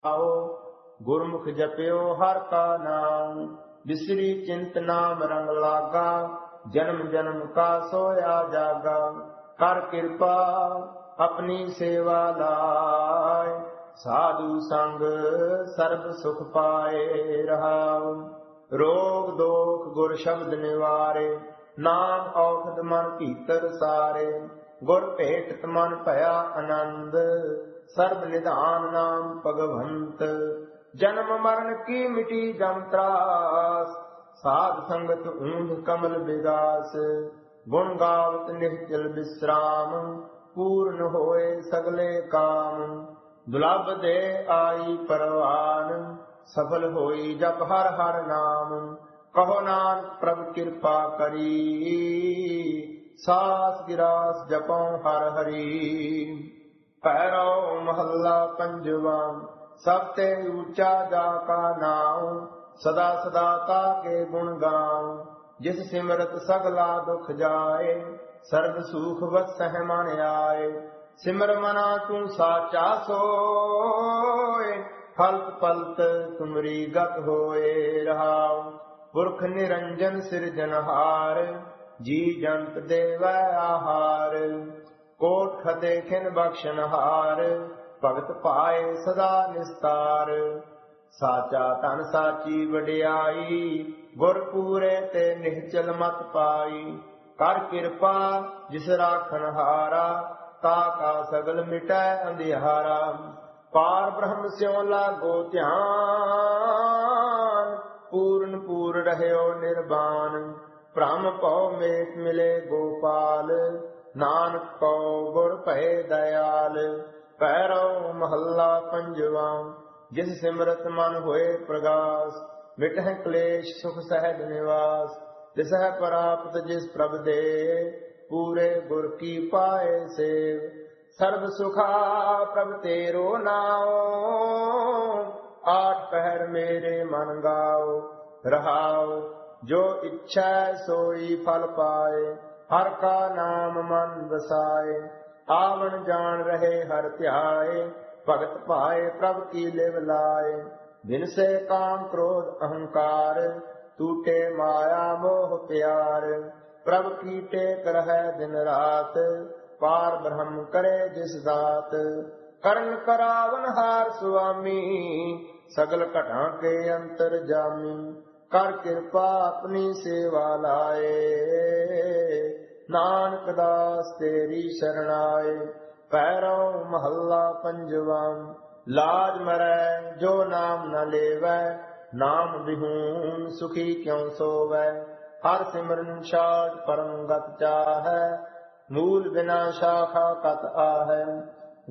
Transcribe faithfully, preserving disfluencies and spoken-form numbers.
आओ गुरमुख जप्यो हर का नाम, बिसरी चिंत नाम रंग लागा, जन्म जन्म का सोया जागा। कर कृपा अपनी सेवा लाए, साधु संग सर्ब सुख पाए रहाओ। रोग दोख गुर शब्द निवारे, नाम औषध मन भीतर सारे। गुर भेटत मन भया आनंद, सर्ब निधान नाम भगवंत। जन्म मरण की मिटी जम त्रास, साध संगत ऊंध कमल विगास। गुण गावत निश्चल विश्राम, पूर्ण होए सगले काम। दुलभ दे आई परवान, सफल होई जप हर हर नाम। कहो नानक प्रभु कृपा करी, सास गिरास जपो हर हरि। पैरो महल्ला पंजवा, सबते ऊंचा जाका नाम। सदा सदा ताके गुण गाऊं, जिस सिमरत सगला दुख जाए। सर्व सुख वत्सह मन आए, सिमर मना तू साचा सोए। फलत पलत तुमरी गत होए रहाओ। पुरख निरंजन सिरजनहार, जी जंत देवै आहार। कोट खते खिन बख्शनहार, भगत पाए सदा निस्तार। साचा धन साची वडियाई, गुर पूरे ते निश्चल मत पाई। कर कृपा जिस राखन हारा, ताका सगल मिटै अंधियारा। पार ब्रह्म स्यों लागो ध्यान, पूर्ण पूर रहयो निर्वाण। भ्रम भौ मेट मिले गोपाल, नानक को गुर भय दयाल। पैरो महल्ला पंजवा, जिस सिमरत मन होए प्रगास। मिटह क्लेश सुख सहज निवास, तिसह प्राप्त जिस प्रभ दे। पूरे गुर की पाए सेव, सर्व सुखा प्रभ तेरो नाओ। आठ पहर मेरे मन गाओ रहाओ, जो इच्छा सोई फल पाए। हर का नाम मन बसाए, आवन जान रहे हर ध्याए। भगत पाए प्रभ की लिव लाए, दिन से काम क्रोध अहंकार। टूटे माया मोह प्यार, प्रभ की टेक रहे दिन रात। पार ब्रह्म करे जिस दात, करण करावन हार सुआमी। सगल घटा के अंतर जामी, कर कृपा अपनी सेवा लाए। नानक दास तेरी शरणाए। पैरो महल्ला पंजवा, लाज मरै जो नाम न लेवै। नाम बिहून सुखी क्यों सोवै। हर सिमरन साध परम गत चाहै, मूल बिना शाखा कत आहै।